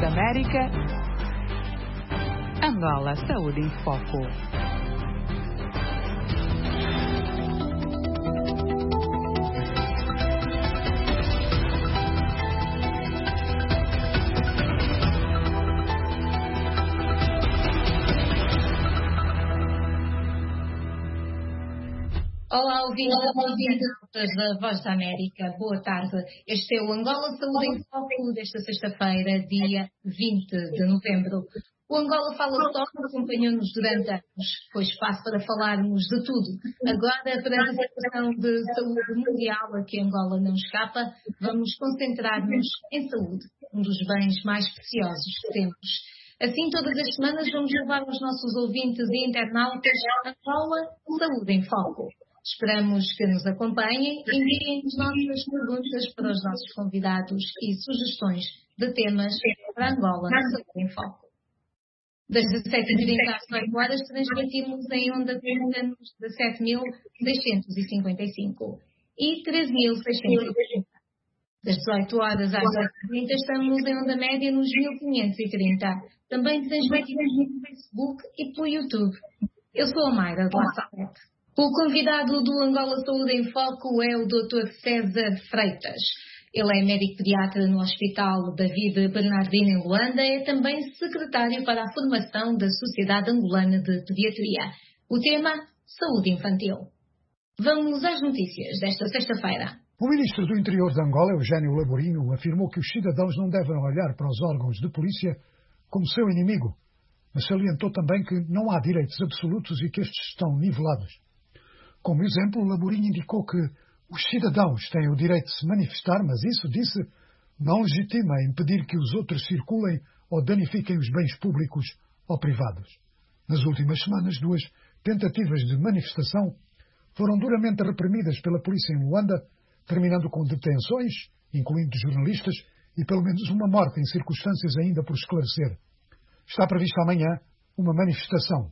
América. Angola Saúde em Foco. Olá, ouvintes da Voz da América. Boa tarde. Este é o Angola Saúde em Foco desta sexta-feira, dia 20 de novembro. O Angola Fala Stop acompanhou-nos durante anos. Foi espaço para falarmos de tudo. Agora, perante a situação de saúde mundial a que Angola não escapa, vamos concentrar-nos em saúde, um dos bens mais preciosos que temos. Assim, todas as semanas vamos levar aos nossos ouvintes e internautas Angola Saúde em Foco. Esperamos que nos acompanhem e enviem as nossas perguntas para os nossos convidados e sugestões de temas para Angola Saúde em Foco. Das 17h30 às 18 horas transmitimos em onda curta nos 17.655 e 13.630. Das 18 horas às 18h30 estamos em onda média nos 1.530. Também transmitimos no Facebook e pelo YouTube. Eu sou a Mayra de La Salete. O convidado do Angola Saúde em Foco é o Dr. César Freitas. Ele é médico pediatra no Hospital David Bernardino em Luanda e é também secretário para a formação da Sociedade Angolana de Pediatria. O tema, saúde infantil. Vamos às notícias desta sexta-feira. O ministro do Interior de Angola, Eugênio Laborinho, afirmou que os cidadãos não devem olhar para os órgãos de polícia como seu inimigo, mas salientou também que não há direitos absolutos e que estes estão nivelados. Como exemplo, Laborinho indicou que os cidadãos têm o direito de se manifestar, mas isso, disse, não legitima impedir que os outros circulem ou danifiquem os bens públicos ou privados. Nas últimas semanas, 2 tentativas de manifestação foram duramente reprimidas pela polícia em Luanda, terminando com detenções, incluindo jornalistas, e pelo menos uma morte em circunstâncias ainda por esclarecer. Está prevista amanhã uma manifestação.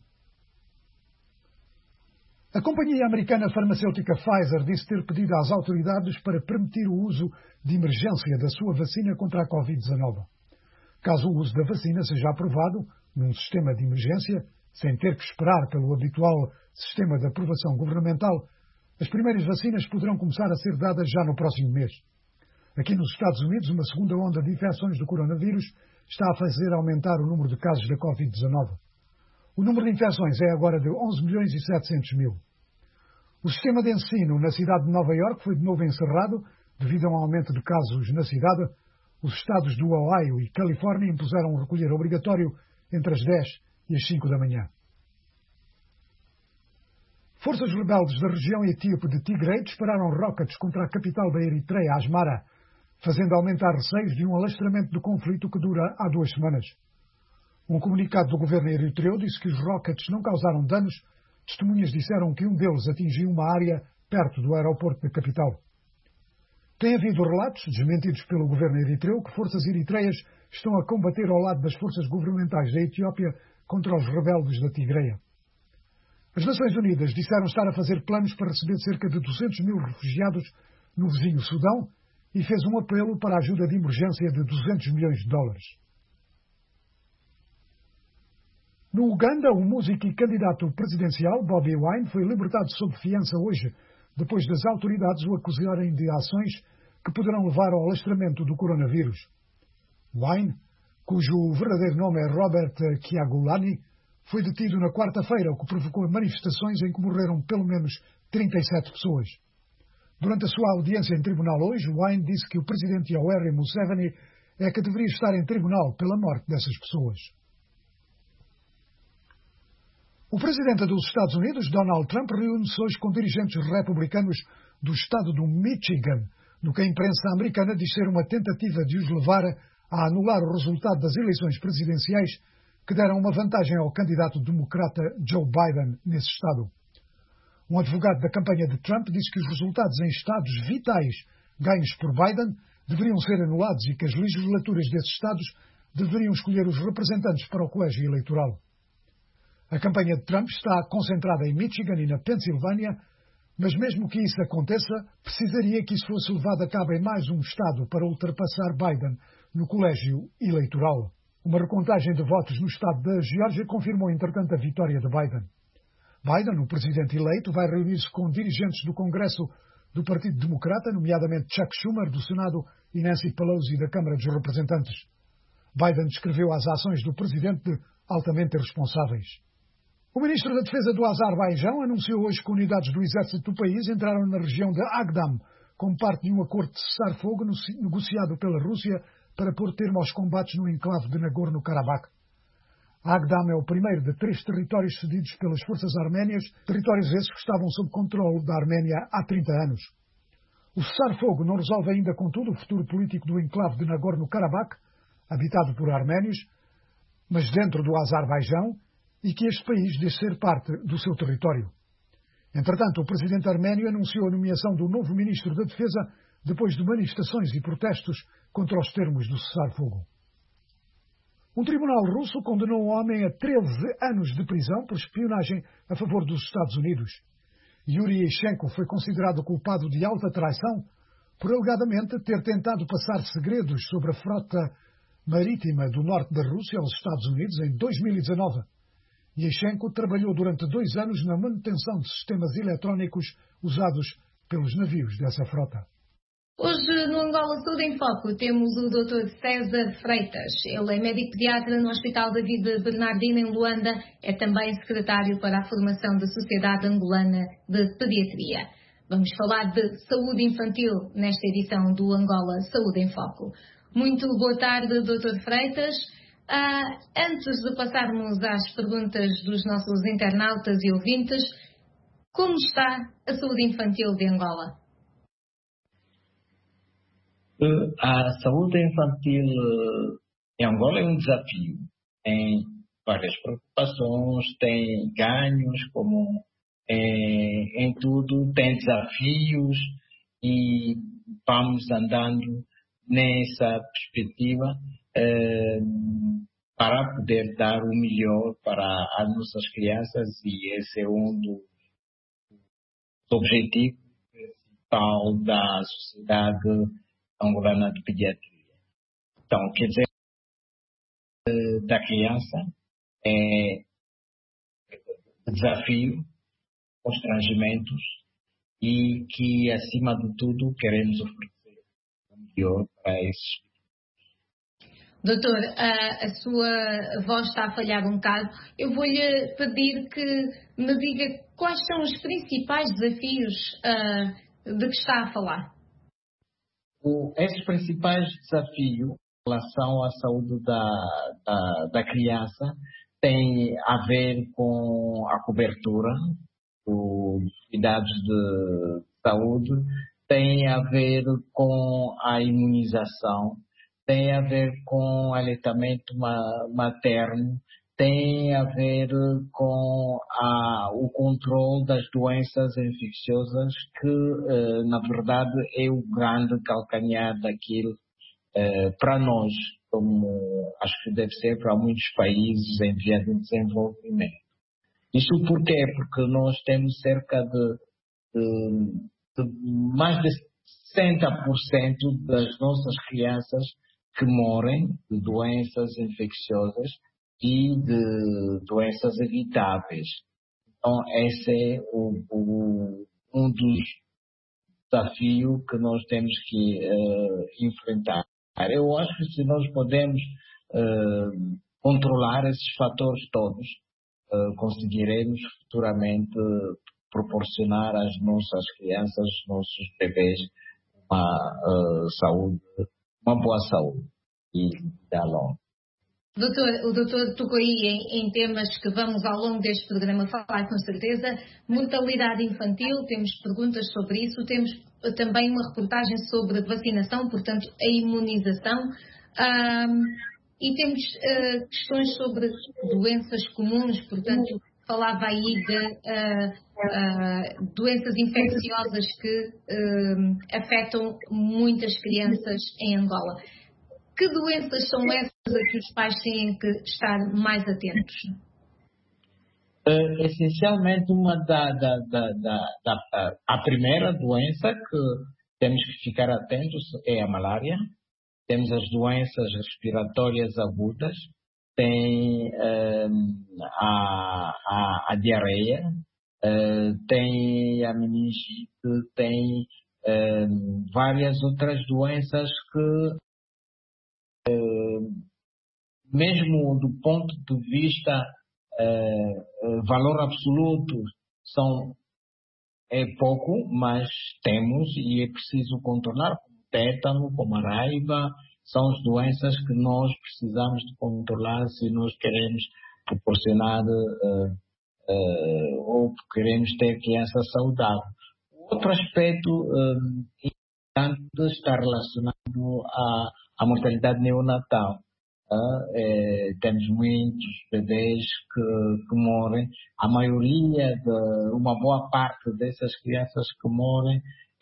A companhia americana farmacêutica Pfizer disse ter pedido às autoridades para permitir o uso de emergência da sua vacina contra a Covid-19. Caso o uso da vacina seja aprovado num sistema de emergência, sem ter que esperar pelo habitual sistema de aprovação governamental, as primeiras vacinas poderão começar a ser dadas já no próximo mês. Aqui nos Estados Unidos, uma segunda onda de infecções do coronavírus está a fazer aumentar o número de casos da Covid-19. O número de infecções é agora de 11.700.000. O sistema de ensino na cidade de Nova Iorque foi de novo encerrado devido a um aumento de casos na cidade. Os estados do Ohio e Califórnia impuseram um recolher obrigatório entre as 10 e as 5 da manhã. Forças rebeldes da região etíope de Tigray dispararam rockets contra a capital da Eritreia, Asmara, fazendo aumentar receios de um alastramento do conflito que dura há 2 semanas. Um comunicado do governo eritreu disse que os rockets não causaram danos. Testemunhas disseram que um deles atingiu uma área perto do aeroporto da capital. Tem havido relatos, desmentidos pelo governo eritreu, que forças eritreias estão a combater ao lado das forças governamentais da Etiópia contra os rebeldes da Tigreia. As Nações Unidas disseram estar a fazer planos para receber cerca de 200.000 refugiados no vizinho Sudão e fez um apelo para a ajuda de emergência de $200 milhões. No Uganda, o músico e candidato presidencial Bobi Wine foi libertado sob fiança hoje, depois das autoridades o acusarem de ações que poderão levar ao alastramento do coronavírus. Wine, cujo verdadeiro nome é Robert Kyagulanyi, foi detido na quarta-feira, o que provocou manifestações em que morreram pelo menos 37 pessoas. Durante a sua audiência em tribunal hoje, Wine disse que o presidente Yoweri Museveni é que deveria estar em tribunal pela morte dessas pessoas. O presidente dos Estados Unidos, Donald Trump, reúne-se hoje com dirigentes republicanos do estado do Michigan, no que a imprensa americana diz ser uma tentativa de os levar a anular o resultado das eleições presidenciais que deram uma vantagem ao candidato democrata Joe Biden nesse estado. Um advogado da campanha de Trump disse que os resultados em estados vitais ganhos por Biden deveriam ser anulados e que as legislaturas desses estados deveriam escolher os representantes para o colégio eleitoral. A campanha de Trump está concentrada em Michigan e na Pensilvânia, mas mesmo que isso aconteça, precisaria que isso fosse levado a cabo em mais um estado para ultrapassar Biden no colégio eleitoral. Uma recontagem de votos no estado da Geórgia confirmou, entretanto, a vitória de Biden. Biden, o presidente eleito, vai reunir-se com dirigentes do Congresso do Partido Democrata, nomeadamente Chuck Schumer, do Senado, e Nancy Pelosi, da Câmara dos Representantes. Biden descreveu as ações do presidente de altamente irresponsáveis. O ministro da Defesa do Azerbaijão anunciou hoje que unidades do exército do país entraram na região de Agdam, como parte de um acordo de cessar-fogo negociado pela Rússia para pôr termo aos combates no enclave de Nagorno-Karabakh. Agdam é o primeiro de 3 territórios cedidos pelas forças arménias, territórios esses que estavam sob controle da Arménia há 30 anos. O cessar-fogo não resolve ainda, contudo, o futuro político do enclave de Nagorno-Karabakh, habitado por arménios, mas dentro do Azerbaijão, e que este país deixe ser parte do seu território. Entretanto, o presidente arménio anunciou a nomeação do novo ministro da Defesa depois de manifestações e protestos contra os termos do cessar-fogo. Um tribunal russo condenou um homem a 13 anos de prisão por espionagem a favor dos Estados Unidos. Yuri Yashchenko foi considerado culpado de alta traição por alegadamente ter tentado passar segredos sobre a frota marítima do norte da Rússia aos Estados Unidos em 2019. Yashchenko trabalhou durante 2 anos na manutenção de sistemas eletrónicos usados pelos navios dessa frota. Hoje, no Angola Saúde em Foco, temos o Dr. César Freitas. Ele é médico pediatra no Hospital David Bernardino, em Luanda. É também secretário para a formação da Sociedade Angolana de Pediatria. Vamos falar de saúde infantil nesta edição do Angola Saúde em Foco. Muito boa tarde, Dr. Freitas. Antes de passarmos às perguntas dos nossos internautas e ouvintes, como está a saúde infantil de Angola? A saúde infantil em Angola é um desafio. Tem várias preocupações, tem ganhos, como em tudo, tem desafios e vamos andando nessa perspectiva para poder dar o melhor para as nossas crianças, e esse é um dos objetivos principais da Sociedade Angolana de Pediatria. Então, quer dizer, da criança é desafio, constrangimentos, e que, acima de tudo, queremos oferecer o melhor para esses. Doutor, a sua voz está a falhar um bocado. Eu vou-lhe pedir que me diga quais são os principais desafios de que está a falar. Esses principais desafios em relação à saúde da criança têm a ver com a cobertura dos cuidados de saúde, tem a ver com a imunização, tem a ver com aleitamento materno, tem a ver com o controle das doenças infecciosas, que, na verdade, é o grande calcanhar daquilo para nós, como acho que deve ser para muitos países em via de desenvolvimento. Isso por quê? Porque nós temos cerca de mais de 60% das nossas crianças que morrem de doenças infecciosas e de doenças evitáveis. Então, esse é um dos desafios que nós temos que enfrentar. Eu acho que se nós podemos controlar esses fatores todos, conseguiremos futuramente proporcionar às nossas crianças, aos nossos bebês, uma boa saúde e vida longa. O doutor tocou aí em temas que vamos ao longo deste programa falar com certeza. Mortalidade infantil, temos perguntas sobre isso, temos também uma reportagem sobre vacinação, portanto a imunização, e temos questões sobre doenças comuns, portanto falava aí de doenças infecciosas que afetam muitas crianças em Angola. Que doenças são essas a que os pais têm que estar mais atentos? Essencialmente, a primeira doença que temos que ficar atentos é a malária. temos as doenças respiratórias agudas, tem a diarreia, tem a meningite, tem várias outras doenças que, mesmo do ponto de vista valor absoluto, é pouco, mas temos e é preciso contornar, como tétano, como a raiva, são as doenças que nós precisamos de controlar se nós queremos proporcionar ou queremos ter criança saudável. Outro aspecto importante está relacionado à mortalidade neonatal. Temos muitos bebês que morrem. A maioria, uma boa parte dessas crianças que morrem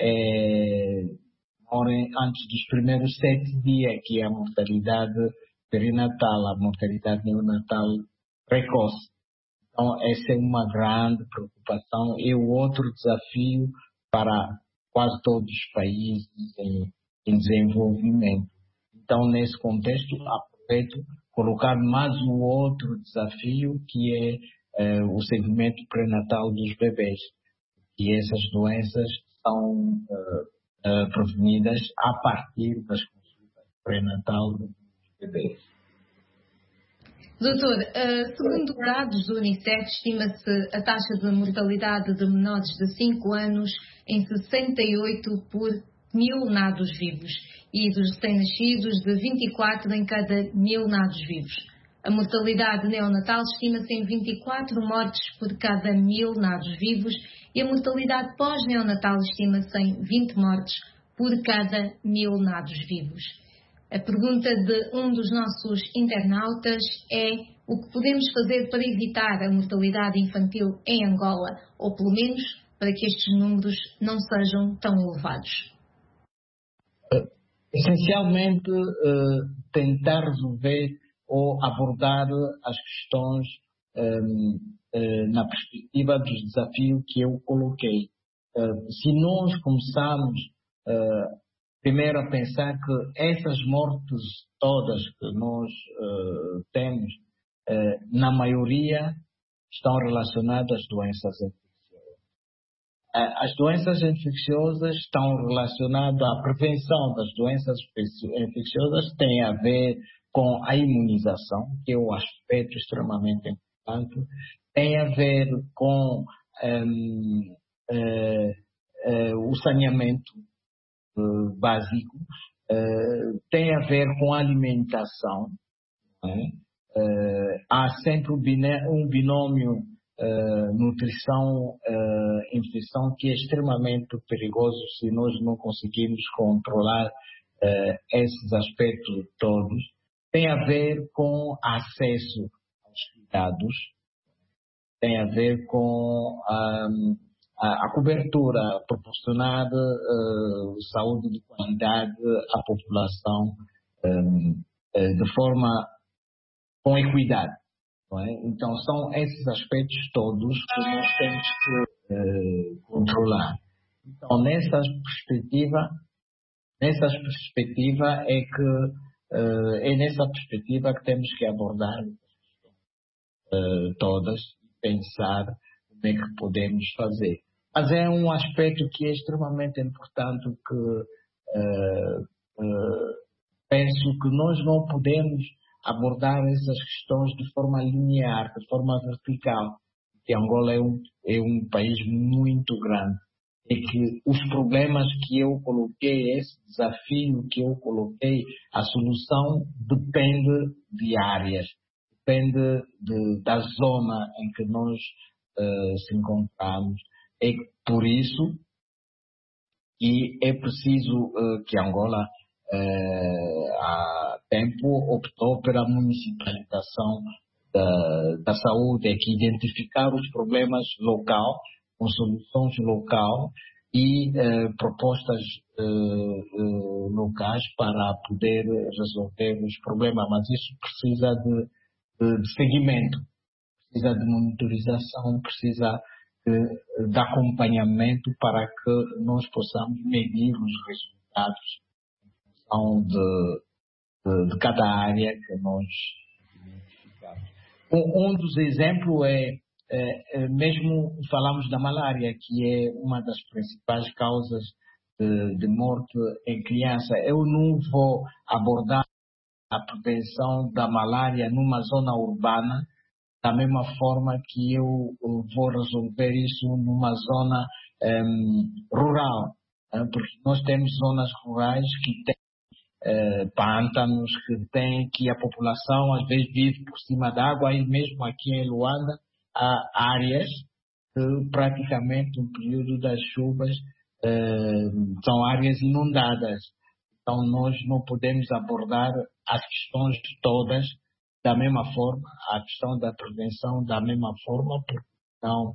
antes dos primeiros 7 dias, que é a mortalidade perinatal, a mortalidade neonatal precoce. Então, essa é uma grande preocupação e o outro desafio para quase todos os países em desenvolvimento. Então, nesse contexto, aproveito colocar mais um outro desafio, que é o segmento pré-natal dos bebês. E essas doenças são prevenidas a partir das consultas pré-natal dos bebês. Doutor, segundo dados do Unicef, estima-se a taxa de mortalidade de menores de 5 anos em 68 por 1000 nados vivos e dos recém-nascidos de 24 em cada 1000 nados vivos. A mortalidade neonatal estima-se em 24 mortes por cada 1000 nados vivos e a mortalidade pós-neonatal estima-se em 20 mortes por cada 1000 nados vivos. A pergunta de um dos nossos internautas é: o que podemos fazer para evitar a mortalidade infantil em Angola, ou pelo menos para que estes números não sejam tão elevados? Essencialmente, tentar resolver ou abordar as questões na perspectiva dos desafios que eu coloquei. Se nós começarmos primeiro a pensar que essas mortes todas que nós temos, na maioria, estão relacionadas às doenças infecciosas. As doenças infecciosas estão relacionadas à prevenção das doenças infecciosas, tem a ver com a imunização, que é um aspecto extremamente importante, tem a ver com o saneamento básico, tem a ver com a alimentação. Há sempre um binômio nutrição-infecção que é extremamente perigoso se nós não conseguirmos controlar esses aspectos todos. Tem a ver com acesso aos cuidados, tem a ver com a cobertura proporcionada, saúde de qualidade à população de forma com equidade. Não é? Então, são esses aspectos todos que nós temos que controlar. Então, nessa perspectiva é nessa perspectiva que temos que abordar todas e pensar como é que podemos fazer. Mas é um aspecto que é extremamente importante, que penso que nós não podemos abordar essas questões de forma linear, de forma vertical, porque Angola é um país muito grande e que os problemas que eu coloquei, esse desafio que eu coloquei, a solução depende de áreas, depende da zona em que nós se encontramos. É por isso que é preciso que Angola há tempo optou pela municipalização da saúde, é que identificar os problemas local, com soluções local e propostas locais para poder resolver os problemas. Mas isso precisa de seguimento, precisa de monitorização, precisa de acompanhamento para que nós possamos medir os resultados de cada área que nós identificamos. Um dos exemplos mesmo falamos da malária, que é uma das principais causas de morte em criança. Eu não vou abordar a prevenção da malária numa zona urbana da mesma forma que eu vou resolver isso numa zona rural, porque nós temos zonas rurais que têm pântanos, que a população às vezes vive por cima d'água, e mesmo aqui em Luanda há áreas que praticamente no período das chuvas são áreas inundadas. Então nós não podemos abordar as questões todas da mesma forma, a questão da prevenção da mesma forma, porque senão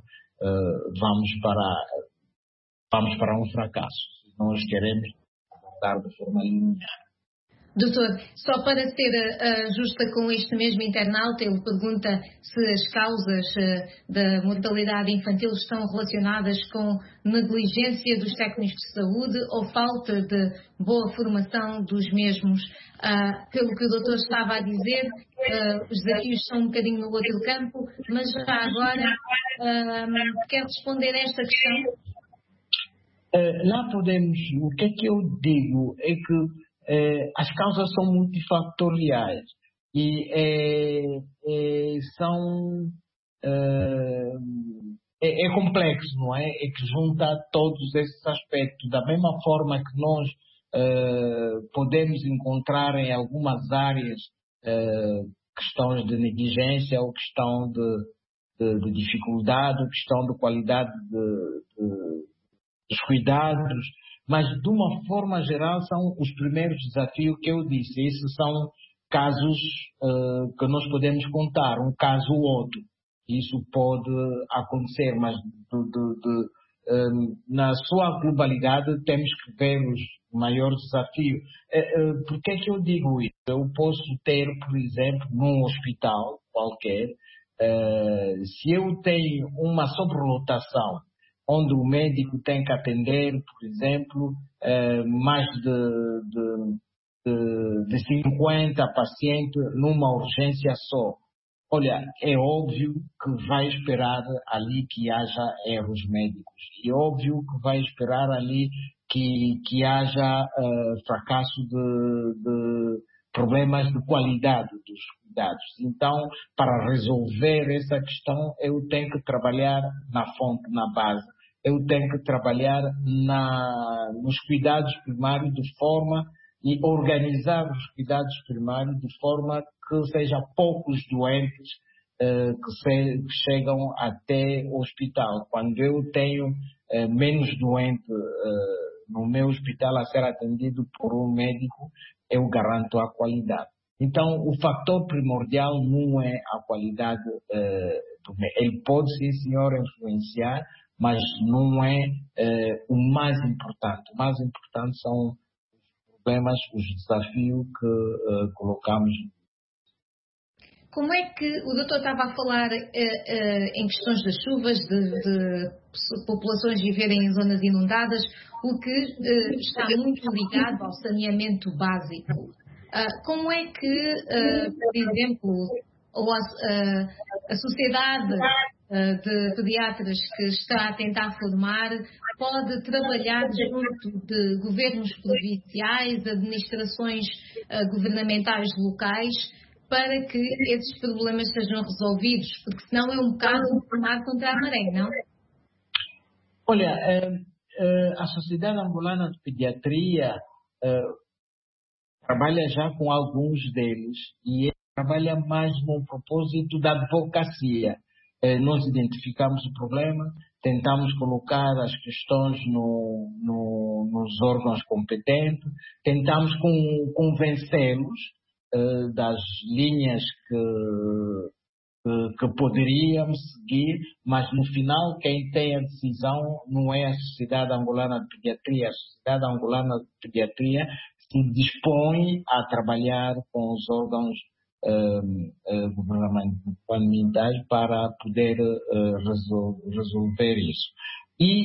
vamos para um fracasso. Nós queremos abordar de forma linear. Doutor, só para ser justa com este mesmo internauta, ele pergunta se as causas da mortalidade infantil estão relacionadas com negligência dos técnicos de saúde ou falta de boa formação dos mesmos. Pelo que o doutor estava a dizer, os desafios são um bocadinho no outro campo, mas já agora quer responder a esta questão? Lá podemos, o que é que eu digo é que as causas são multifatoriais e é complexo, não é? É que junta todos esses aspectos. Da mesma forma que nós podemos encontrar em algumas áreas questões de negligência ou questão de dificuldade, ou questão de qualidade dos cuidados, mas de uma forma geral são os primeiros desafios que eu disse. Esses são casos que nós podemos contar, um caso ou outro. Isso pode acontecer, mas na sua globalidade temos que ver os maiores desafios. Por que é que eu digo isso? Eu posso ter, por exemplo, num hospital qualquer, se eu tenho uma sobrelotação, onde o médico tem que atender, por exemplo, mais de 50 pacientes numa urgência só. Olha, é óbvio que vai esperar ali que haja erros médicos. É óbvio que vai esperar ali que haja fracasso de problemas de qualidade dos cuidados. Então, para resolver essa questão, eu tenho que trabalhar na fonte, na base. Eu tenho que trabalhar nos cuidados primários de forma e organizar os cuidados primários de forma que seja poucos doentes que chegam até o hospital. Quando eu tenho menos doentes no meu hospital a ser atendido por um médico, eu garanto a qualidade. Então, o fator primordial não é a qualidade do médico. Ele pode, sim, senhor, influenciar, mas não é o mais importante. O mais importante são os problemas, os desafios que colocamos. Como é que o doutor estava a falar em questões das chuvas, de populações viverem em zonas inundadas, o que está muito ligado ao saneamento básico. Como é que, por exemplo, a sociedade de pediatras que está a tentar formar pode trabalhar junto de governos provinciais, administrações governamentais locais, para que esses problemas sejam resolvidos? Porque senão é um bocado remar contra a maré, não? Olha, a Sociedade Angolana de Pediatria trabalha já com alguns deles e ele trabalha mais no propósito da advocacia. Nós identificamos o problema, tentamos colocar as questões nos órgãos competentes, tentamos convencê-los das linhas que poderíamos seguir, mas no final quem tem a decisão não é a Sociedade Angolana de Pediatria. A Sociedade Angolana de Pediatria se dispõe a trabalhar com os órgãos governamentais para poder resolver isso. E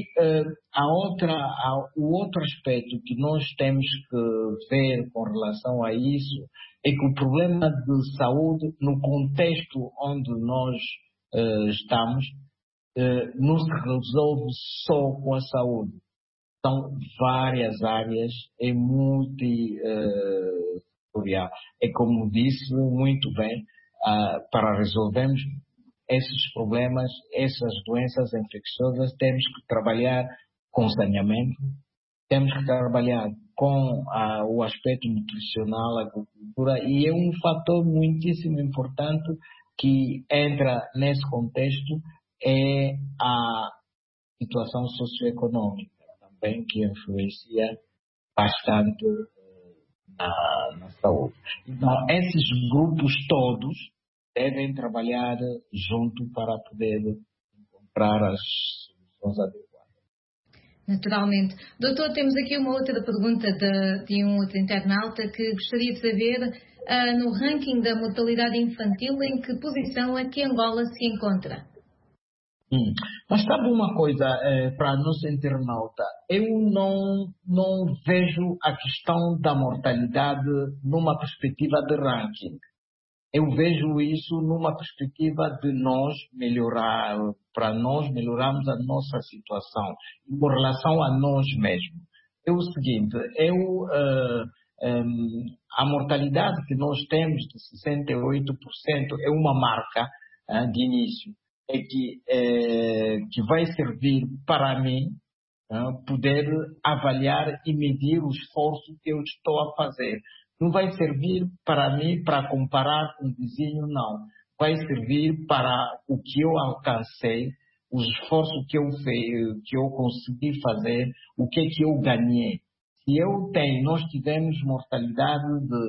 o outro aspecto que nós temos que ver com relação a isso é que o problema de saúde, no contexto onde nós estamos, não se resolve só com a saúde. São várias áreas, é multissetorial. É como disse muito bem, para resolvermos esses problemas, essas doenças infecciosas, temos que trabalhar com saneamento, temos que trabalhar com o aspecto nutricional, a agricultura, e é um fator muitíssimo importante que entra nesse contexto, é a situação socioeconômica também, que influencia bastante na saúde. Então, esses grupos todos devem trabalhar junto para poder encontrar as soluções adequadas. Naturalmente. Doutor, temos aqui uma outra pergunta de um outro internauta que gostaria de saber, no ranking da mortalidade infantil, em que posição é que Angola se encontra? Mas sabe uma coisa, para a nossa internauta, eu não vejo a questão da mortalidade numa perspectiva de ranking. Eu vejo isso numa perspectiva de nós melhorar, para nós melhorarmos a nossa situação, com relação a nós mesmos. É o seguinte, a mortalidade que nós temos de 68% é uma marca de início, que vai servir para mim poder avaliar e medir o esforço que eu estou a fazer. Não vai servir para mim para comparar com o vizinho, não. Vai servir para o que eu alcancei, o esforço que eu fiz, que eu consegui fazer, o que é que eu ganhei. Se nós tivemos mortalidade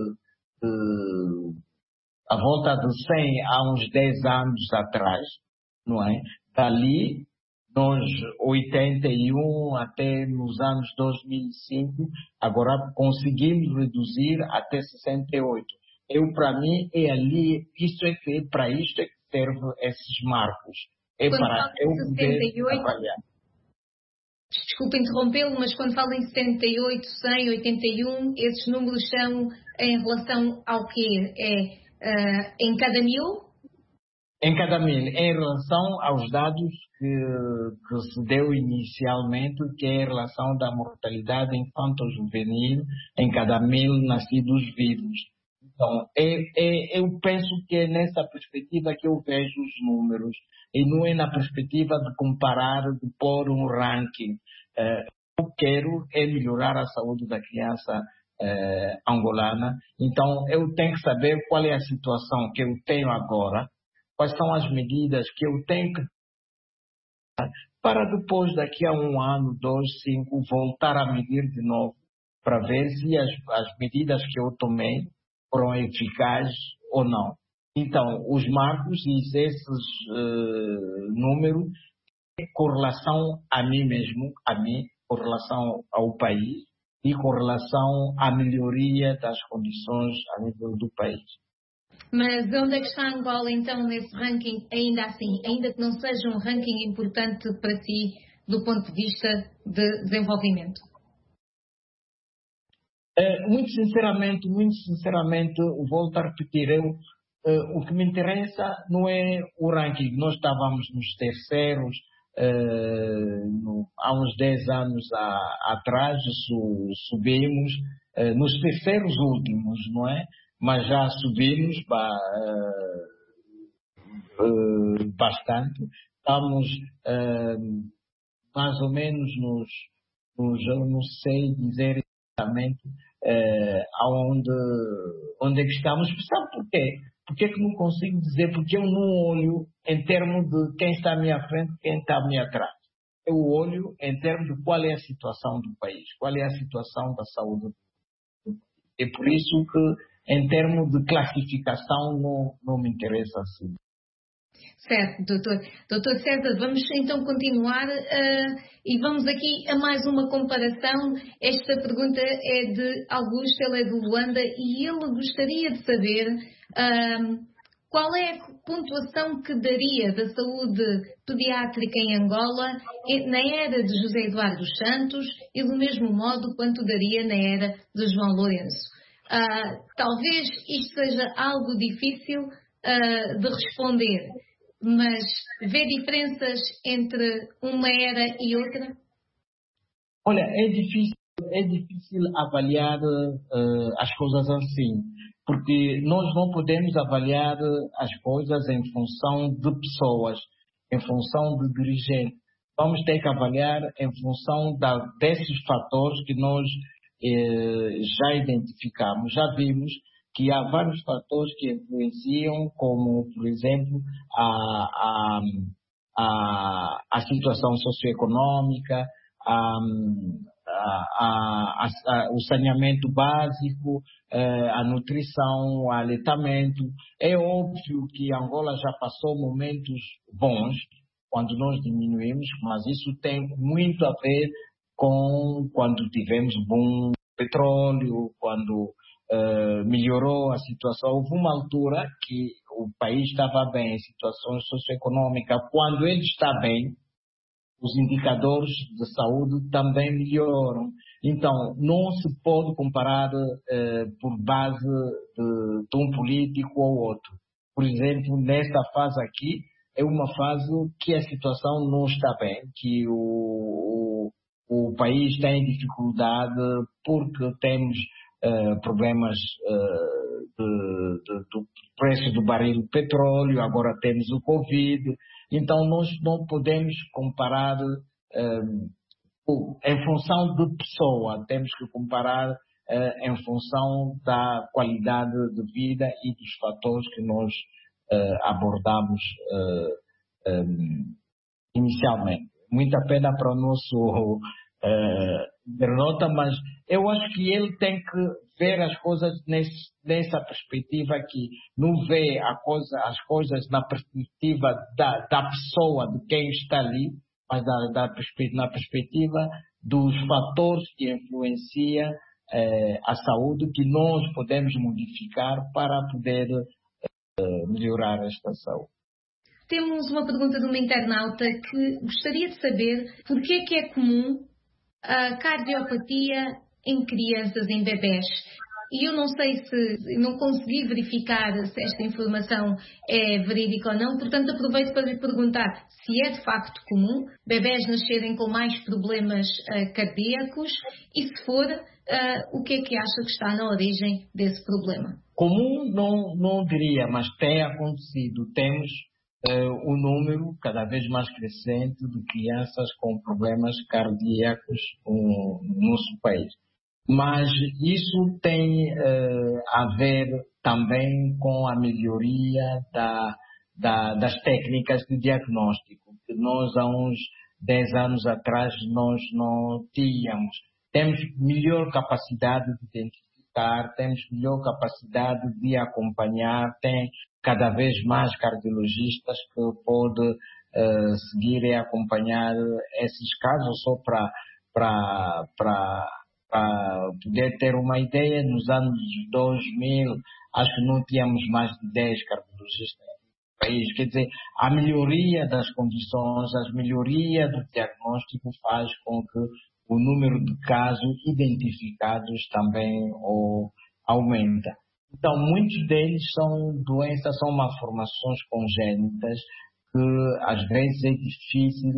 a volta de 100 há uns 10 anos atrás, não é? Dali, nós 81 até nos anos 2005, agora conseguimos reduzir até 68. Para mim, é ali, para isto é que serve esses marcos. É quando para eu poder 68, trabalhar. Desculpe interrompê-lo, mas quando fala em 78, 100, 81, esses números são em relação ao quê? Em cada mil? Em cada mil, em relação aos dados que se deu inicialmente, que é em relação da mortalidade infanto-juvenil em cada 1000 nascidos vivos. Então, eu penso que é nessa perspectiva que eu vejo os números, e não é na perspectiva de comparar, de pôr um ranking. Eu quero melhorar a saúde da criança angolana, então eu tenho que saber qual é a situação que eu tenho agora, quais são as medidas que eu tenho que para depois, daqui a 1 ano, 2, 5, voltar a medir de novo, para ver se as medidas que eu tomei foram eficazes ou não. Então, os marcos e esses números, com relação a mim mesmo, com relação ao país e com relação à melhoria das condições a nível do país. Mas onde é que está Angola, então, nesse ranking, ainda assim, ainda que não seja um ranking importante para si, do ponto de vista de desenvolvimento? Muito sinceramente, volto a repetir, o que me interessa não é o ranking. Nós estávamos nos terceiros, há uns 10 anos atrás, subimos nos terceiros últimos, não é? Mas já subimos bastante. Estamos mais ou menos eu não sei dizer exatamente onde é que estamos. Sabe porquê? Porque é que não consigo dizer? Porque eu não olho em termos de quem está à minha frente e quem está à minha atrás. Eu olho em termos de qual é a situação do país, qual é a situação da saúde do país. É por isso que, em termos de classificação, não me interessa assim. Certo, doutor. Doutor César, vamos então continuar e vamos aqui a mais uma comparação. Esta pergunta é de Augusto, ele é de Luanda e ele gostaria de saber qual é a pontuação que daria da saúde pediátrica em Angola na era de José Eduardo dos Santos e do mesmo modo quanto daria na era de João Lourenço. Talvez isto seja algo difícil de responder, mas vê diferenças entre uma era e outra? Olha, é difícil avaliar as coisas assim, porque nós não podemos avaliar as coisas em função de pessoas, em função de dirigentes. Vamos ter que avaliar em função desses fatores que nós já identificamos, já vimos que há vários fatores que influenciam, como, por exemplo, a situação socioeconômica, o saneamento básico, a nutrição, o aleitamento. É óbvio que Angola já passou momentos bons, quando nós diminuímos, mas isso tem muito a ver com quando tivemos boom petróleo, quando melhorou a situação. Houve uma altura que o país estava bem em situação socioeconômica. Quando ele está bem, os indicadores de saúde também melhoram. Então, não se pode comparar por base de um político ou outro. Por exemplo, nesta fase aqui, é uma fase que a situação não está bem, que o país tem dificuldade porque temos problemas do preço do barril de petróleo, agora temos o Covid. Então, nós não podemos comparar em função de pessoa, temos que comparar em função da qualidade de vida e dos fatores que nós abordamos inicialmente. Muita pena para o nosso internauta, mas eu acho que ele tem que ver as coisas nessa perspectiva aqui, não vê as coisas na perspectiva da pessoa, de quem está ali, mas na perspectiva dos fatores que influenciam a saúde, que nós podemos modificar para poder melhorar esta saúde. Temos uma pergunta de uma internauta que gostaria de saber porque é que é comum a cardiopatia em crianças, em bebés. E eu não sei se não consegui verificar se esta informação é verídica ou não, portanto aproveito para lhe perguntar se é de facto comum bebés nascerem com mais problemas cardíacos e se for, o que é que acha que está na origem desse problema? Comum não diria, mas tem acontecido. Temos um número cada vez mais crescente de crianças com problemas cardíacos no nosso país. Mas isso tem a ver também com a melhoria das técnicas de diagnóstico, que nós há uns 10 anos atrás nós não tínhamos. Temos melhor capacidade de identificar, temos melhor capacidade de acompanhar, tem cada vez mais cardiologistas que podem seguir e acompanhar esses casos, só para poder ter uma ideia. Nos anos 2000, acho que não tínhamos mais de 10 cardiologistas no país. Quer dizer, a melhoria das condições, a melhoria do diagnóstico faz com que o número de casos identificados também aumenta. Então, muitos deles são doenças, são malformações congénitas que às vezes é difícil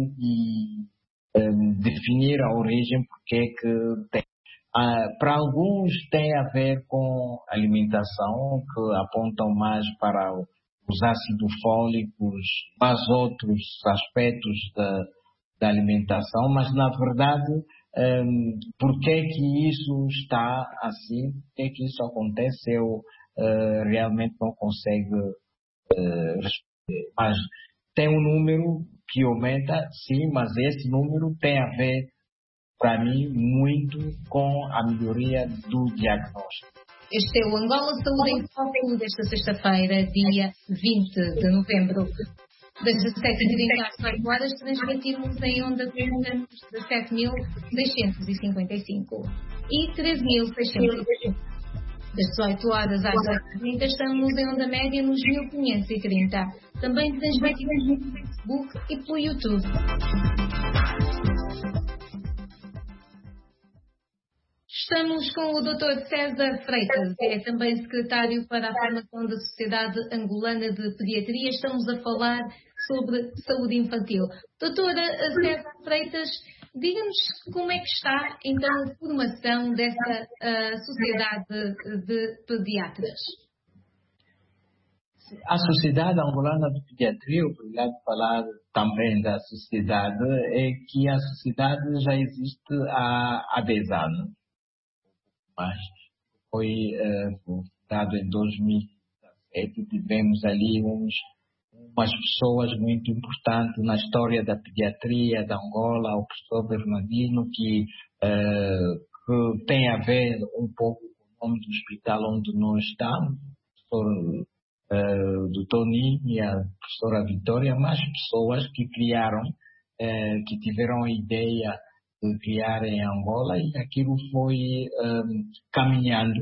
definir a origem, porque é que tem. Para alguns tem a ver com alimentação, que apontam mais para os ácidos fólicos, mas outros aspectos da alimentação, mas na verdade, por que é que isso está assim, por que é que isso acontece, eu realmente não consigo responder. Mas tem um número que aumenta, sim, mas esse número tem a ver, para mim, muito com a melhoria do diagnóstico. Este é o Angola Saúde em Foco desta sexta-feira, dia 20 de novembro. Das 17h30 às 18 horas, transmitimos em onda curta 17.655 e 13.655. Das 18 horas às 18h30 estamos em onda média nos 1530. Também transmitimos no Facebook e pelo YouTube. Estamos com o Dr. César Freitas, é também secretário para a formação da Sociedade Angolana de Pediatria. Estamos a falar sobre saúde infantil. Doutora César Freitas, diga-nos como é que está então a formação dessa Sociedade de Pediatras. A Sociedade Angolana de Pediatria, obrigado por falar também da sociedade, é que a sociedade já existe há 10 anos, mas foi fundado em 2017. Tivemos ali umas pessoas muito importantes na história da pediatria de Angola, o professor Bernardino, que tem a ver um pouco com o nome do hospital onde nós estamos, o professor do Tony e a professora Vitória, mais pessoas que criaram, que tiveram a ideia de criar em Angola, e aquilo foi caminhando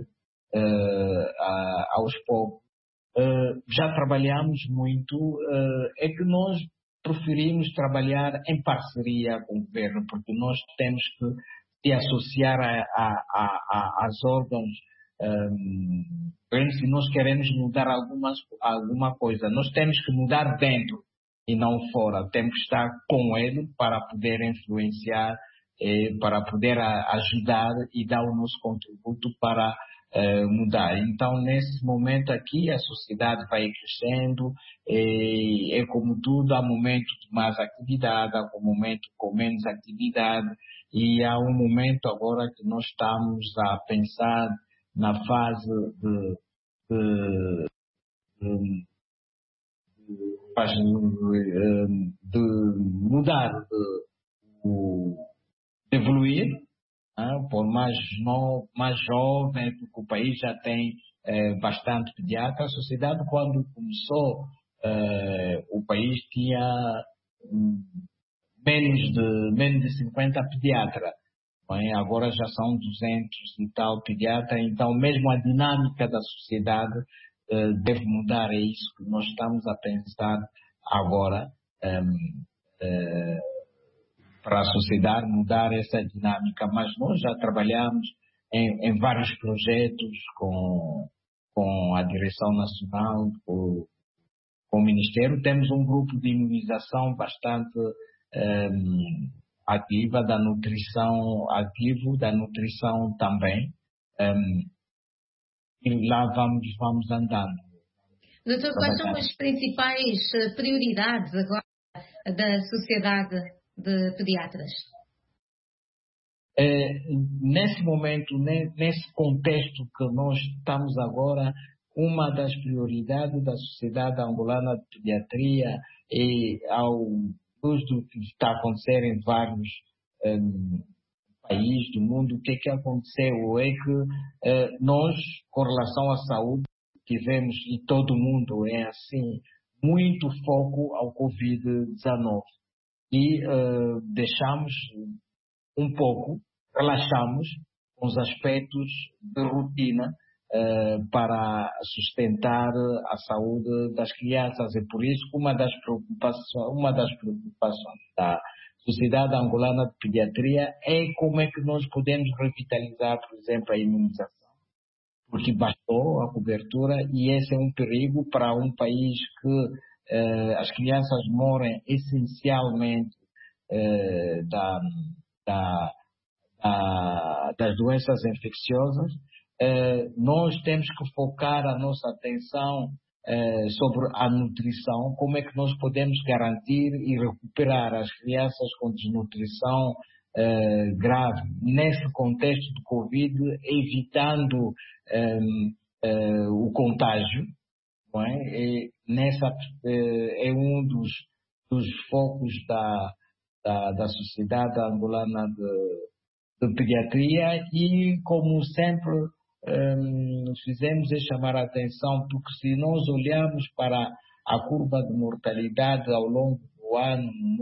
aos poucos. Já trabalhamos muito, é que nós preferimos trabalhar em parceria com o governo, porque nós temos que se associar aos órgãos. Se nós queremos mudar alguma coisa, nós temos que mudar dentro e não fora. Temos que estar com ele para poder influenciar, para poder ajudar e dar o nosso contributo para mudar. Então, nesse momento aqui, a sociedade vai crescendo, é como tudo, há momentos de mais atividade, há momentos com menos atividade, e há um momento agora que nós estamos a pensar na fase de mudar, de evoluir, por mais jovem, porque o país já tem bastante pediatra. A sociedade, quando começou, o país tinha menos de 50 pediatras. Bem, agora já são 200 e tal pediatras, então mesmo a dinâmica da sociedade deve mudar. É isso que nós estamos a pensar agora, para a sociedade mudar essa dinâmica. Mas nós já trabalhamos em vários projetos com a Direção Nacional, com o Ministério. Temos um grupo de imunização bastante ativa, da nutrição também, e lá vamos andando. Doutor, quais são as principais prioridades agora da Sociedade de Pediatras? Nesse momento, nesse contexto que nós estamos agora, uma das prioridades da Sociedade Angolana de Pediatria ao luz do que está a acontecer em vários países do mundo. O que é que aconteceu? É que nós, com relação à saúde, tivemos, e todo mundo é assim, muito foco ao Covid-19. E deixamos um pouco, relaxamos com os aspectos de rotina para sustentar a saúde das crianças. E por isso uma das preocupações da Sociedade Angolana de Pediatria é como é que nós podemos revitalizar, por exemplo, a imunização, porque bastou a cobertura, e esse é um perigo para um país que as crianças morrem essencialmente das doenças infecciosas. Nós temos que focar a nossa atenção sobre a nutrição, como é que nós podemos garantir e recuperar as crianças com desnutrição grave nesse contexto de Covid, evitando o contágio, não é? É um dos focos da Sociedade Angolana de Pediatria, e como sempre fizemos é chamar a atenção, porque se nós olharmos para a curva de mortalidade ao longo do ano no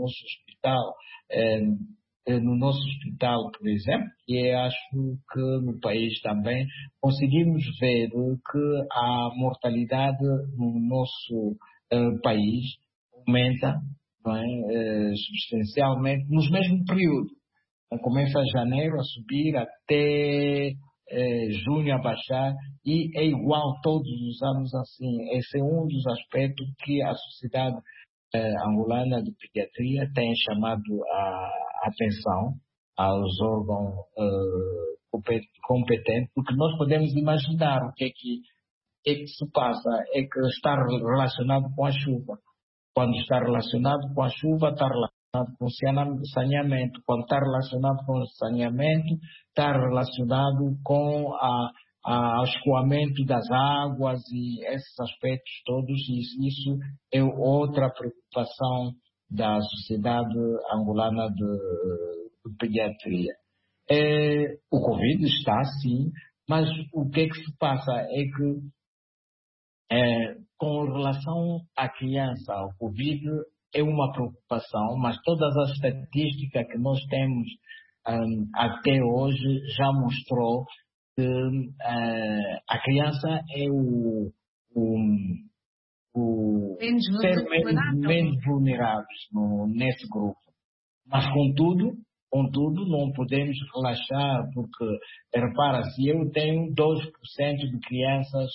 nosso hospital, por exemplo, e acho que no país também, conseguimos ver que a mortalidade no nosso país aumenta, não é, substancialmente nos mesmos períodos. Começa janeiro a subir até junho a baixar, e é igual todos os anos assim. Esse é um dos aspectos que a Sociedade Angolana de Pediatria tem chamado a atenção aos órgãos competentes, porque nós podemos imaginar o que é que se passa, é que está relacionado com a chuva. Quando está relacionado com a chuva, está relacionado com o saneamento. Quando está relacionado com o saneamento, está relacionado com o escoamento das águas e esses aspectos todos. E isso é outra preocupação da Sociedade Angolana de Pediatria. O Covid está, sim, mas o que é que se passa é que com relação à criança, ao Covid, é uma preocupação, mas todas as estatísticas que nós temos até hoje já mostrou que a criança é o menos vulnerável nesse grupo. Mas, contudo, não podemos relaxar, porque, repara, se eu tenho 2% de crianças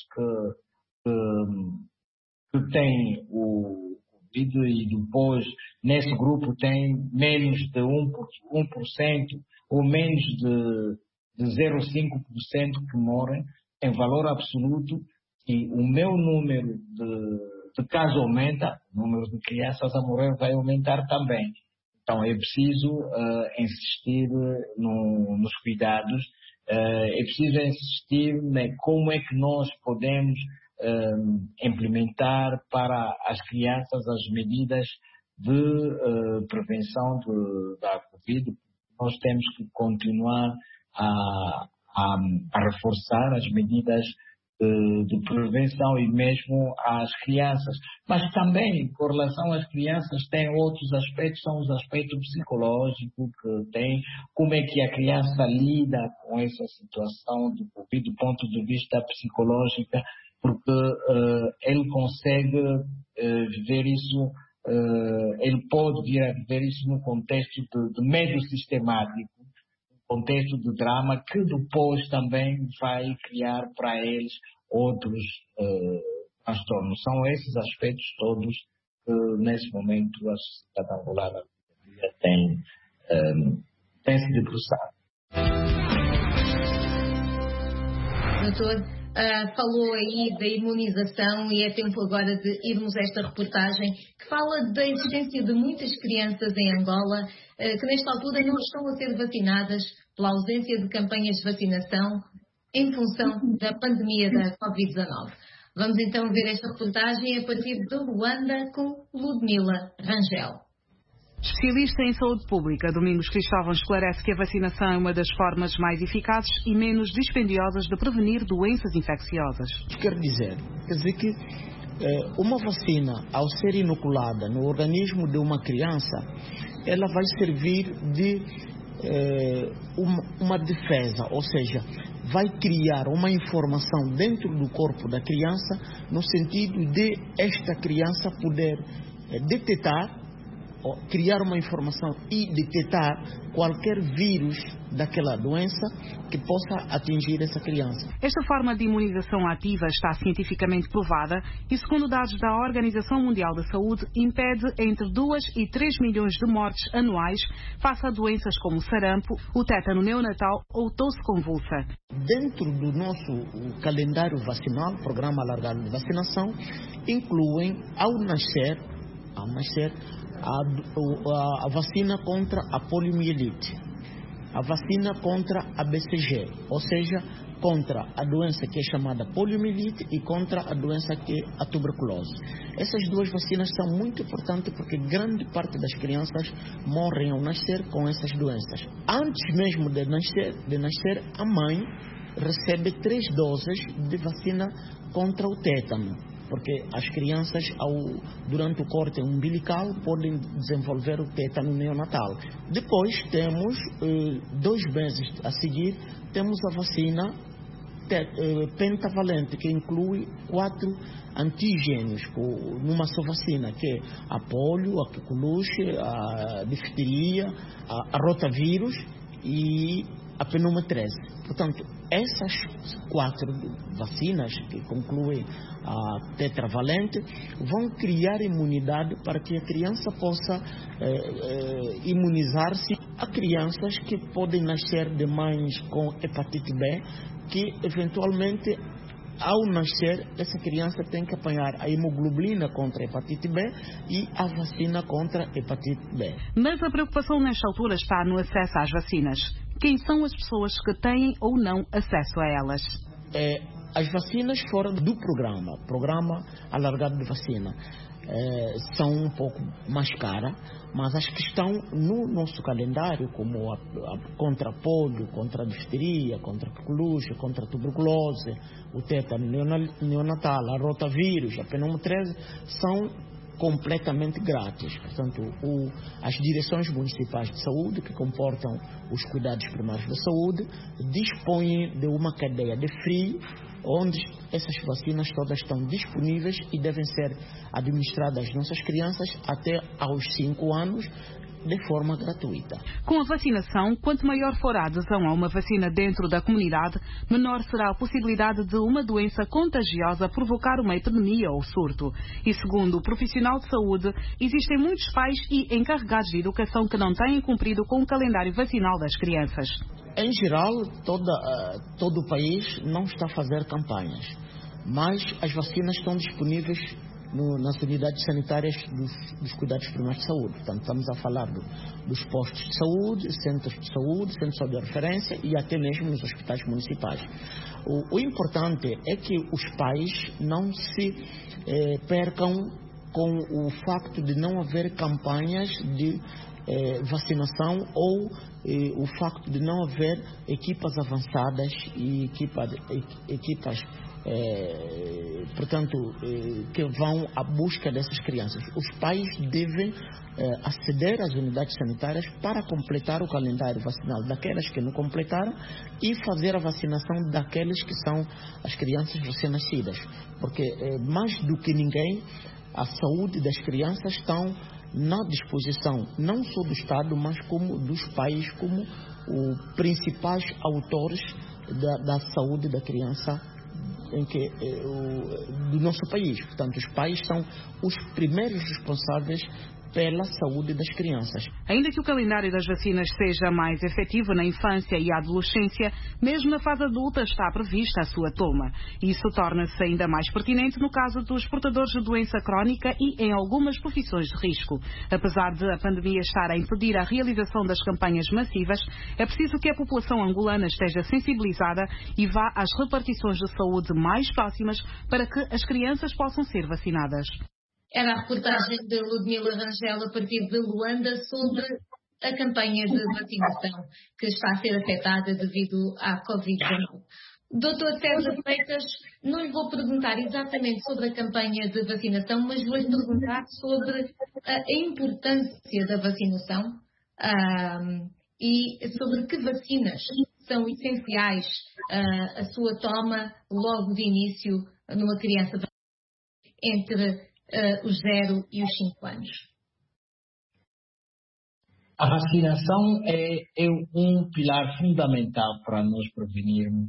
que têm o Covid e depois nesse grupo tem menos de 1% ou menos de 0,5% que morrem, em valor absoluto, e o meu número de casos aumenta, o número de crianças a morrer vai aumentar também. Então é preciso insistir nos cuidados, é preciso insistir como é que nós podemos implementar para as crianças as medidas de prevenção da Covid. Nós temos que continuar a reforçar as medidas de prevenção e mesmo às crianças. Mas também, com relação às crianças, tem outros aspectos, são os aspectos psicológicos que tem, como é que a criança lida com essa situação do Covid do ponto de vista psicológico, porque ele consegue viver isso, ele pode vir a viver isso no contexto de medo sistemático, contexto de drama, que depois também vai criar para eles outros transtornos. São esses aspectos todos que, nesse momento, a sociedade angolana tem se debruçado. Doutor, falou aí da imunização e é tempo agora de irmos a esta reportagem que fala da existência de muitas crianças em Angola que nesta altura não estão a ser vacinadas pela ausência de campanhas de vacinação em função da pandemia da Covid-19. Vamos então ver esta reportagem a partir de Luanda com Ludmila Rangel. Especialista em saúde pública, Domingos Cristóvão esclarece que a vacinação é uma das formas mais eficazes e menos dispendiosas de prevenir doenças infecciosas. Quer dizer que uma vacina, ao ser inoculada no organismo de uma criança, ela vai servir de uma defesa, ou seja, vai criar uma informação dentro do corpo da criança no sentido de esta criança poder detectar, criar uma informação e detectar qualquer vírus daquela doença que possa atingir essa criança. Esta forma de imunização ativa está cientificamente provada e, segundo dados da Organização Mundial da Saúde, impede entre 2 e 3 milhões de mortes anuais face a doenças como sarampo, o tétano neonatal ou tosse convulsa. Dentro do nosso calendário vacinal, programa alargado de vacinação, incluem ao nascer a vacina contra a poliomielite, a vacina contra a BCG, ou seja, contra a doença que é chamada poliomielite e contra a doença que é a tuberculose. Essas duas vacinas são muito importantes porque grande parte das crianças morrem ao nascer com essas doenças. Antes mesmo de nascer, a mãe recebe 3 doses de vacina contra o tétano, porque as crianças, durante o corte umbilical, podem desenvolver o tétano neonatal. Depois temos, 2 meses a seguir, temos a vacina pentavalente, que inclui 4 antígenos numa só vacina, que é a polio, a coqueluche, a difteria, a rotavírus e a pneuma 13. Portanto, essas 4 vacinas, que concluem a tetravalente, vão criar imunidade para que a criança possa imunizar-se a crianças que podem nascer de mães com hepatite B, que eventualmente, ao nascer, essa criança tem que apanhar a hemoglobina contra a hepatite B e a vacina contra a hepatite B. Mas a preocupação nesta altura está no acesso às vacinas. Quem são as pessoas que têm ou não acesso a elas? As vacinas fora do programa alargado de vacina, são um pouco mais caras, mas as que estão no nosso calendário, como contra a polio, contra a difteria, contra a coqueluche, contra a tuberculose, o tétano neonatal, a rotavírus, a pneuma 13, são completamente grátis. Portanto, as direções municipais de saúde, que comportam os cuidados primários da saúde, dispõem de uma cadeia de frio, onde essas vacinas todas estão disponíveis e devem ser administradas às nossas crianças até aos 5 anos, de forma gratuita. Com a vacinação, quanto maior for a adesão a uma vacina dentro da comunidade, menor será a possibilidade de uma doença contagiosa provocar uma epidemia ou surto. E segundo o profissional de saúde, existem muitos pais e encarregados de educação que não têm cumprido com o calendário vacinal das crianças. Em geral, todo o país não está a fazer campanhas, mas as vacinas estão disponíveis nas unidades sanitárias dos cuidados primários de saúde. Portanto, estamos a falar dos postos de saúde, centros de saúde, centros de referência e até mesmo nos hospitais municipais. O importante é que os pais não se percam com o facto de não haver campanhas de vacinação ou o facto de não haver equipas avançadas e equipas portanto, que vão à busca dessas crianças. Os pais devem aceder às unidades sanitárias para completar o calendário vacinal daquelas que não completaram e fazer a vacinação daqueles que são as crianças recém-nascidas, porque mais do que ninguém a saúde das crianças estão na disposição não só do Estado, mas como dos pais, como os principais autores da saúde da criança do nosso país. Portanto, os pais são os primeiros responsáveis pela saúde das crianças. Ainda que o calendário das vacinas seja mais efetivo na infância e adolescência, mesmo na fase adulta está prevista a sua toma. Isso torna-se ainda mais pertinente no caso dos portadores de doença crónica e em algumas profissões de risco. Apesar de a pandemia estar a impedir a realização das campanhas massivas, é preciso que a população angolana esteja sensibilizada e vá às repartições de saúde mais próximas para que as crianças possam ser vacinadas. Era a reportagem de Ludmila Rangel a partir de Luanda sobre a campanha de vacinação que está a ser afetada devido à Covid-19. Dr. César Freitas, não lhe vou perguntar exatamente sobre a campanha de vacinação, mas vou-lhe perguntar sobre a importância da vacinação e sobre que vacinas são essenciais a sua toma logo de início numa criança entre os 0 e os 5 anos. A vacinação é um pilar fundamental para nós prevenirmos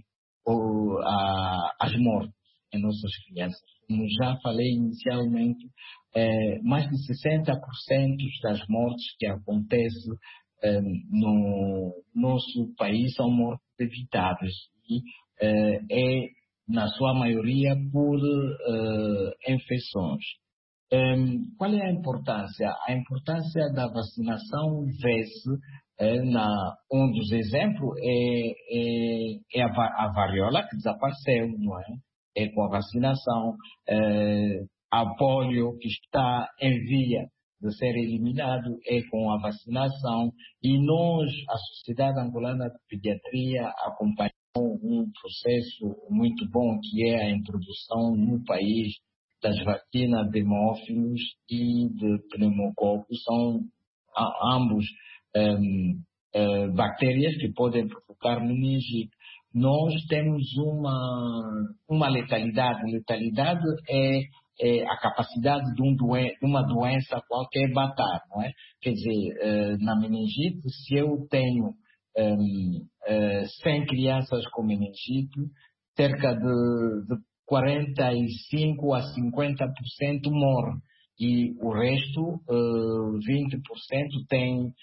as mortes em nossas crianças. Como já falei inicialmente, mais de 60% das mortes que acontecem no nosso país são mortes evitáveis e na sua maioria por infecções. Qual é a importância? A importância da vacinação vê-se, um dos exemplos é a varíola, que desapareceu, não é? É com a vacinação, a polio, que está em via de ser eliminado, é com a vacinação, e nós, a Sociedade Angolana de Pediatria, acompanhamos um processo muito bom, que é a introdução no país das vacinas de hemófilos e de pneumococos. São ambos bactérias que podem provocar meningite. Nós temos uma letalidade. Letalidade é a capacidade de uma doença qualquer matar, não é? Quer dizer, na meningite, se eu tenho 100 crianças com meningite, cerca de 45 a 50% morre. E o resto, 20%, tem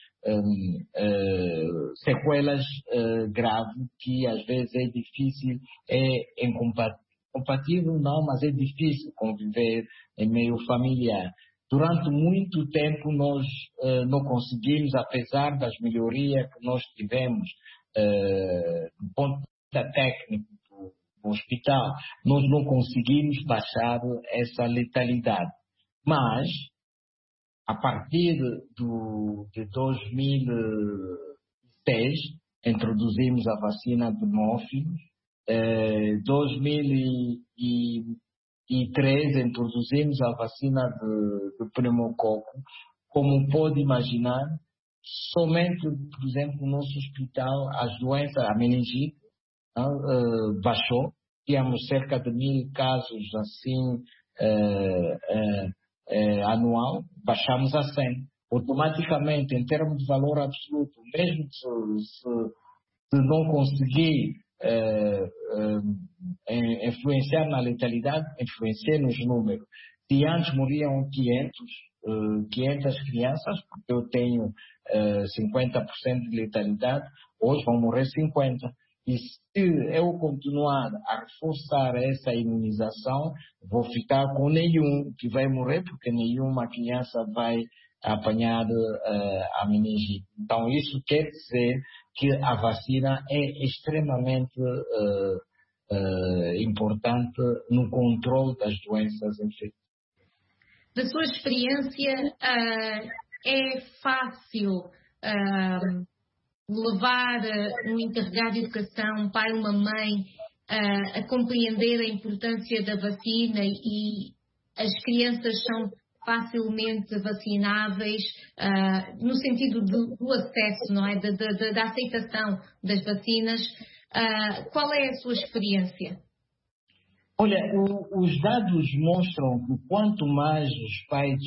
sequelas graves, que às vezes é difícil, é incompatível não, mas é difícil conviver em meio familiar. Durante muito tempo nós não conseguimos, apesar das melhorias que nós tivemos do ponto de vista técnico do hospital, nós não conseguimos baixar essa letalidade. Mas, a partir de 2006, introduzimos a vacina de mófilos. 2003, introduzimos a vacina de pneumococo. Como pode imaginar, somente, por exemplo, no nosso hospital, as doenças, a meningite, baixou. Tínhamos cerca de 1.000 casos assim anual, baixamos a 100. Automaticamente, em termos de valor absoluto, mesmo se não conseguir influenciar na letalidade, influencia nos números. Se antes morriam 500 crianças, porque eu tenho 50% de letalidade, hoje vão morrer 50%. E se eu continuar a reforçar essa imunização, vou ficar com nenhum que vai morrer, porque nenhuma criança vai apanhar a meningite. Então, isso quer dizer que a vacina é extremamente importante no controle das doenças infecciosas. Da sua experiência, é fácil levar um encarregado de educação, um pai, uma mãe, a compreender a importância da vacina, e as crianças são facilmente vacináveis, no sentido do acesso, não é? Da aceitação das vacinas. Qual é a sua experiência? Olha, os dados mostram que quanto mais os pais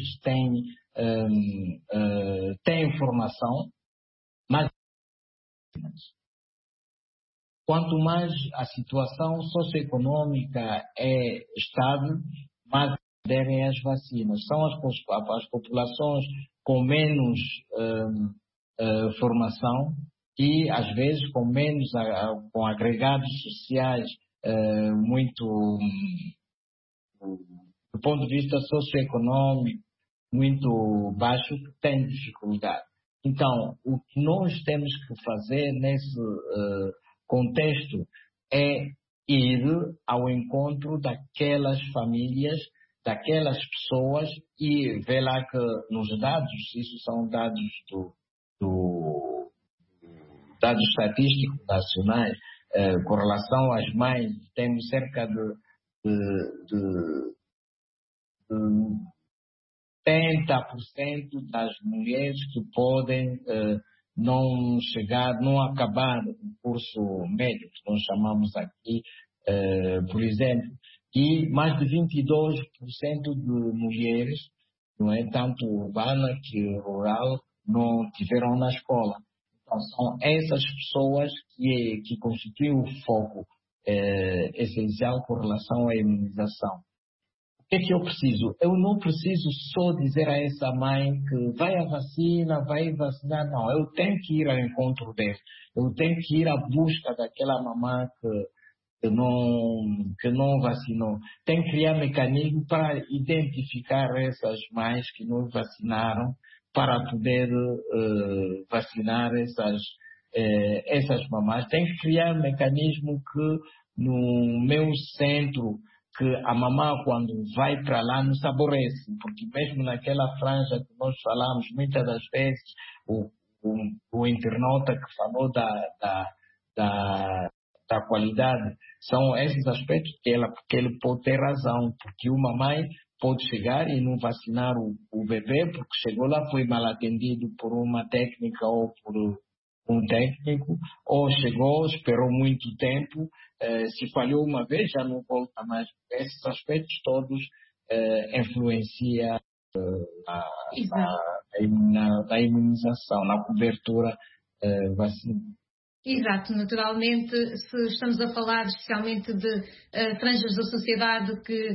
têm informação, mais. Quanto mais a situação socioeconômica é estável, mais aderem às vacinas. São as populações com menos formação e, às vezes, com agregados sociais muito, do ponto de vista socioeconômico, muito baixo, que têm dificuldade. Então, o que nós temos que fazer nesse contexto é ir ao encontro daquelas famílias, daquelas pessoas, e ver lá que nos dados, isso são dados dados estatísticos nacionais, com relação às mães, temos cerca de 30% das mulheres que podem não acabar o curso médio, que nós chamamos aqui, por exemplo, e mais de 22% de mulheres, não é, tanto urbana que rural, não tiveram na escola. Então, são essas pessoas que constituem o foco essencial com relação à imunização. O que é que eu preciso? Eu não preciso só dizer a essa mãe que vai à vacina, vai vacinar. Não, eu tenho que ir ao encontro dele. Eu tenho que ir à busca daquela mamã que não vacinou. Tenho que criar mecanismo para identificar essas mães que não vacinaram, para poder vacinar essas mamães. Tenho que criar mecanismo que no meu centro, que a mamã, quando vai para lá, não se aborrece, porque mesmo naquela franja que nós falamos, muitas das vezes, o internauta que falou da qualidade, são esses aspectos que ele pode ter razão, porque uma mãe pode chegar e não vacinar o bebê, porque chegou lá, foi mal atendido por uma técnica ou por um técnico, ou chegou, esperou muito tempo, se falhou uma vez, já não volta mais. Esses aspectos todos influenciam na imunização, na cobertura vacina. Exato, naturalmente, se estamos a falar especialmente de franjas da sociedade que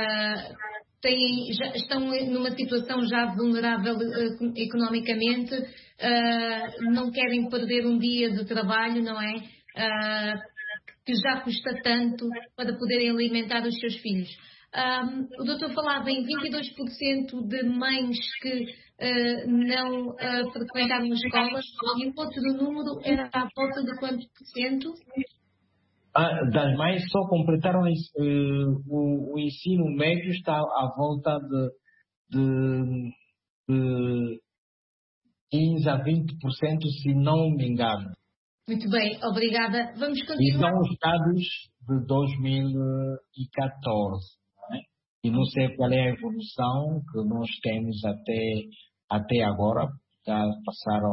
estão numa situação já vulnerável economicamente, não querem perder um dia de trabalho, não é? Que já custa tanto para poderem alimentar os seus filhos. O doutor falava em 22% de mães que não frequentaram escolas, e o outro número era à volta de quantos por cento? Das mães só completaram o ensino médio, está à volta de 15% a 20%, se não me engano. Muito bem, obrigada. Vamos continuar. E são os dados de 2014. Né? E não sei qual é a evolução que nós temos até agora. Já passaram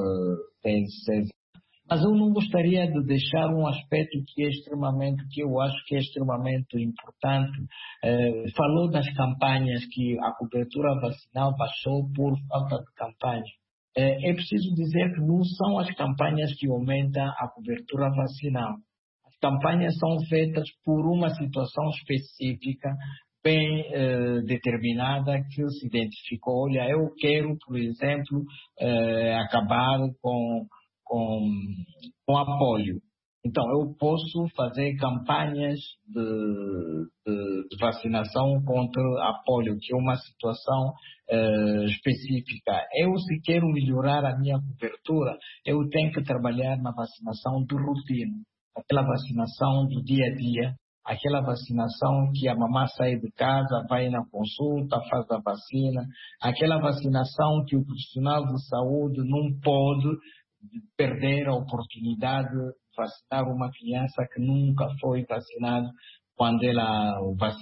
6. Mas eu não gostaria de deixar um aspecto que eu acho que é extremamente importante. Falou das campanhas, que a cobertura vacinal baixou por falta de campanha. É preciso dizer que não são as campanhas que aumentam a cobertura vacinal. As campanhas são feitas por uma situação específica, bem determinada, que se identificou. Olha, eu quero, por exemplo, acabar com a polio. Então, eu posso fazer campanhas de vacinação contra a polio, que é uma situação específica. Eu, se quero melhorar a minha cobertura, eu tenho que trabalhar na vacinação de rotina, aquela vacinação do dia a dia, aquela vacinação que a mamãe sai de casa, vai na consulta, faz a vacina, aquela vacinação que o profissional de saúde não pode perder a oportunidade de vacinar uma criança que nunca foi vacinada quando ela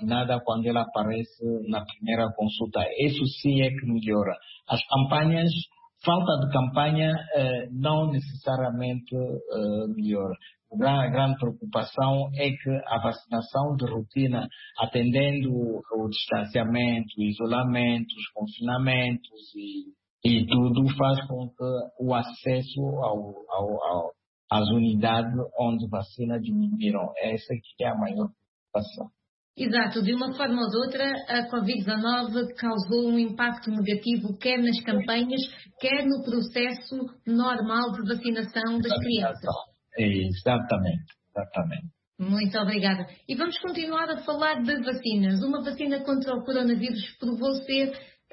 aparece na primeira consulta. Isso sim é que melhora. As campanhas, falta de campanha não necessariamente melhora. A grande preocupação é que a vacinação de rotina, atendendo o distanciamento, o isolamento, os confinamentos e tudo, faz com que o acesso às unidades onde vacina diminuíram. Essa que é a maior preocupação. Exato. De uma forma ou de outra, a Covid-19 causou um impacto negativo quer nas campanhas, quer no processo normal de vacinação das crianças. Exatamente. Muito obrigada. E vamos continuar a falar de vacinas. Uma vacina contra o coronavírus provou ser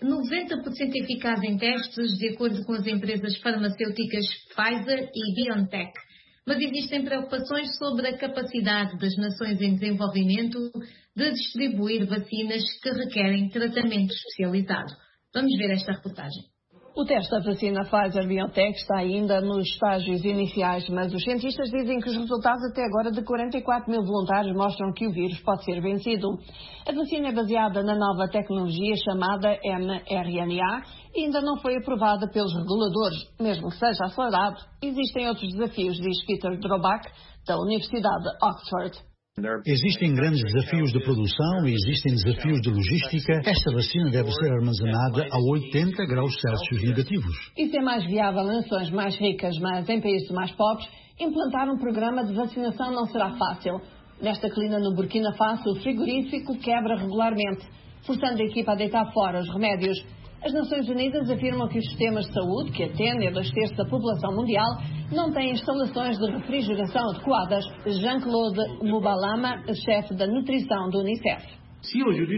90% eficaz em testes, de acordo com as empresas farmacêuticas Pfizer e BioNTech. Mas existem preocupações sobre a capacidade das nações em desenvolvimento de distribuir vacinas que requerem tratamento especializado. Vamos ver esta reportagem. O teste da vacina Pfizer-BioNTech está ainda nos estágios iniciais, mas os cientistas dizem que os resultados até agora de 44 mil voluntários mostram que o vírus pode ser vencido. A vacina é baseada na nova tecnologia chamada mRNA e ainda não foi aprovada pelos reguladores. Mesmo que seja acelerado, existem outros desafios, diz Peter Drobak, da Universidade de Oxford. Existem grandes desafios de produção e existem desafios de logística. Esta vacina deve ser armazenada a 80 graus Celsius negativos. Isso é mais viável em nações mais ricas, mas em países mais pobres, implantar um programa de vacinação não será fácil. Nesta colina no Burkina Faso, o frigorífico quebra regularmente, forçando a equipa a deitar fora os remédios. As Nações Unidas afirmam que os sistemas de saúde, que atendem a 2/3 da população mundial, não têm instalações de refrigeração adequadas. Jean-Claude Mubalama, chefe da nutrição do Unicef. Se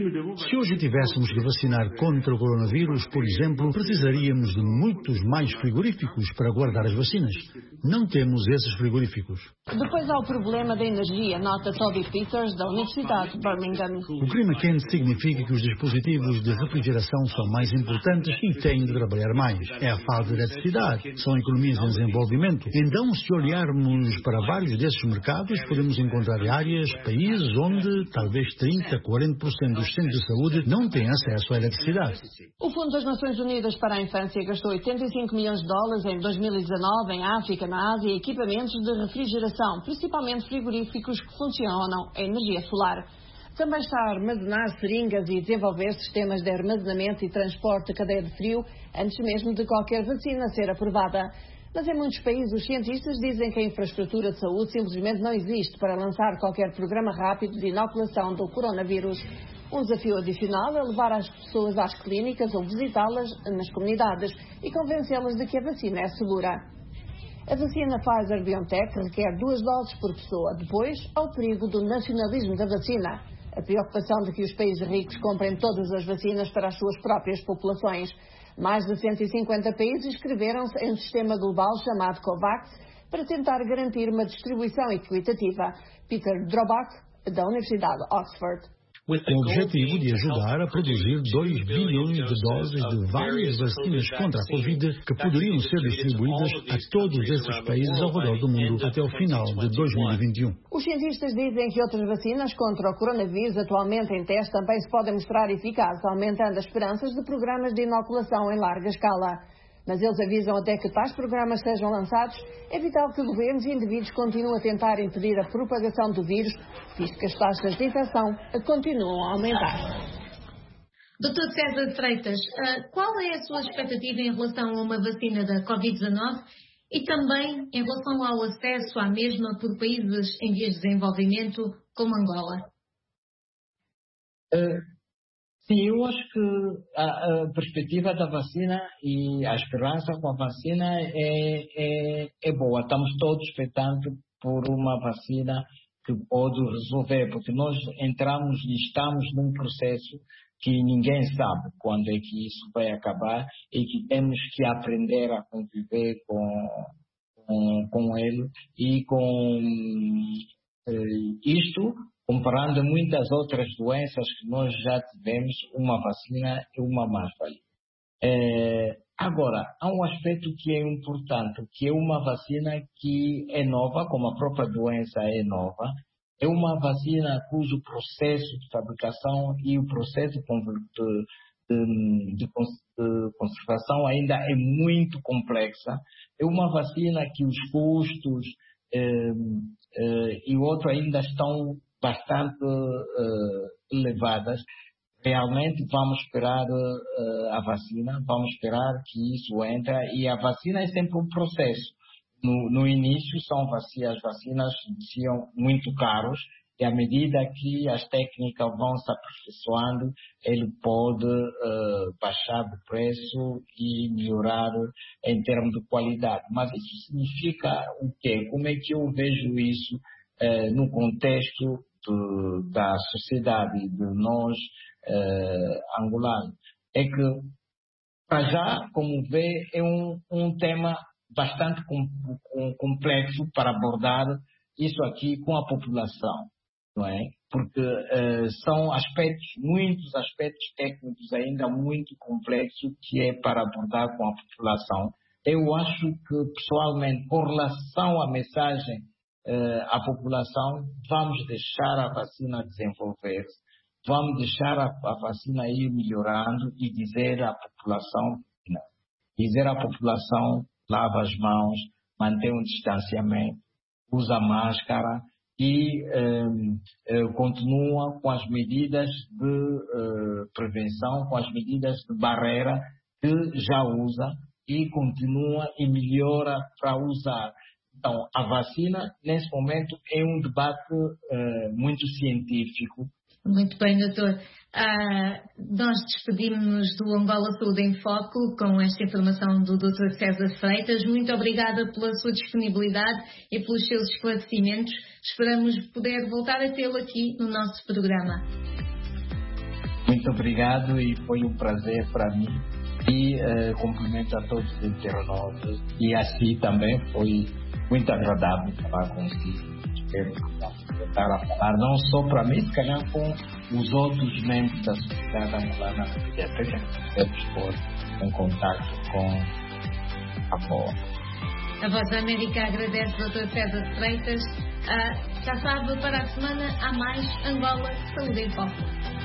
hoje tivéssemos que vacinar contra o coronavírus, por exemplo, precisaríamos de muitos mais frigoríficos para guardar as vacinas. Não temos esses frigoríficos. Depois há o problema da energia, nota Toby Peters, da Universidade de Birmingham. O clima quente significa que os dispositivos de refrigeração são mais importantes e têm de trabalhar mais. É a falta de eletricidade, são economias em desenvolvimento. Então, se olharmos para vários desses mercados, podemos encontrar áreas, países onde talvez 30, 40% dos centros de saúde não têm acesso à eletricidade. O Fundo das Nações Unidas para a Infância gastou 85 milhões de dólares em 2019 em África, na Ásia, e equipamentos de refrigeração, principalmente frigoríficos que funcionam a energia solar. Também está a armazenar seringas e desenvolver sistemas de armazenamento e transporte de cadeia de frio antes mesmo de qualquer vacina ser aprovada. Mas em muitos países os cientistas dizem que a infraestrutura de saúde simplesmente não existe para lançar qualquer programa rápido de inoculação do coronavírus. Um desafio adicional é levar as pessoas às clínicas ou visitá-las nas comunidades e convencê-las de que a vacina é segura. A vacina Pfizer-BioNTech requer 2 doses por pessoa. Depois, há o perigo do nacionalismo da vacina. A preocupação de que os países ricos comprem todas as vacinas para as suas próprias populações. Mais de 150 países inscreveram-se em um sistema global chamado COVAX para tentar garantir uma distribuição equitativa. Peter Drobak, da Universidade de Oxford. Com o objetivo de ajudar a produzir 2 bilhões de doses de várias vacinas contra a Covid que poderiam ser distribuídas a todos esses países ao redor do mundo até o final de 2021. Os cientistas dizem que outras vacinas contra o coronavírus atualmente em teste também se podem mostrar eficazes, aumentando as esperanças de programas de inoculação em larga escala. Mas eles avisam até que tais programas sejam lançados, é vital que governos e indivíduos continuem a tentar impedir a propagação do vírus, visto que as taxas de infecção continuam a aumentar. Dr. César Freitas, qual é a sua expectativa em relação a uma vacina da Covid-19 e também em relação ao acesso à mesma por países em vias de desenvolvimento como Angola? Sim, eu acho que a perspectiva da vacina e a esperança com a vacina é boa. Estamos todos expectantes por uma vacina que pode resolver, porque nós entramos e estamos num processo que ninguém sabe quando é que isso vai acabar e que temos que aprender a conviver com ele e com isto. Comparando muitas outras doenças que nós já tivemos, uma vacina é uma mais-valia. Agora, há um aspecto que é importante, que é uma vacina que é nova, como a própria doença é nova. É uma vacina cujo processo de fabricação e o processo de conservação ainda é muito complexa. É uma vacina que os custos e outro ainda estão bastante elevadas. Realmente vamos esperar a vacina, vamos esperar que isso entre, e a vacina é sempre um processo. No início as vacinas são muito caros e à medida que as técnicas vão se aperfeiçoando, ele pode baixar de preço e melhorar em termos de qualidade. Mas isso significa o quê? Como é que eu vejo isso no contexto da sociedade de nós angolanos? É que, para já, como vê, é um tema bastante complexo para abordar isso aqui com a população, não é? Porque são muitos aspectos técnicos ainda muito complexos que é para abordar com a população. Eu acho que, pessoalmente, com relação à mensagem à população, vamos deixar a vacina desenvolver-se, vamos deixar a vacina ir melhorando e dizer à população, não. Dizer à população, lava as mãos, mantém um distanciamento, usa máscara e continua com as medidas de prevenção, com as medidas de barreira que já usa e continua e melhora para usar. Então, a vacina, nesse momento, é um debate muito científico. Muito bem, doutor. Nós despedimos-nos do Angola Saúde em Foco com esta informação do Dr. César Freitas. Muito obrigada pela sua disponibilidade e pelos seus esclarecimentos. Esperamos poder voltar a tê-lo aqui no nosso programa. Muito obrigado e foi um prazer para mim. E cumprimento a todos os internautas. E assim também foi muito agradável falar consigo. Espero voltar a falar não só para mim, se calhar com os outros membros da sociedade angolana, que até podemos pôr em contato com a BOA. A Voz da América agradece ao Dr. César Freitas. Já sabe, para a semana há mais Angola Saúde em Foco.